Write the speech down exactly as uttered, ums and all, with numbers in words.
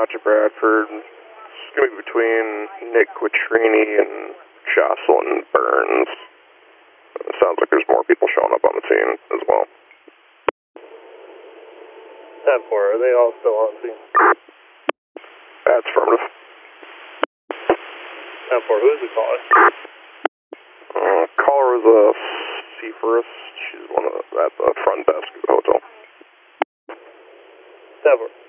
out to Bradford. It's going to be between Nick Quattrini and Jocelyn Burns. It sounds like there's more people showing up on the scene as well. ten four, are they all still on scene? That's affirmative. ten four, who's the caller? Uh, caller is a Seaforth. She's one of the, at the front desk of the hotel. ten four.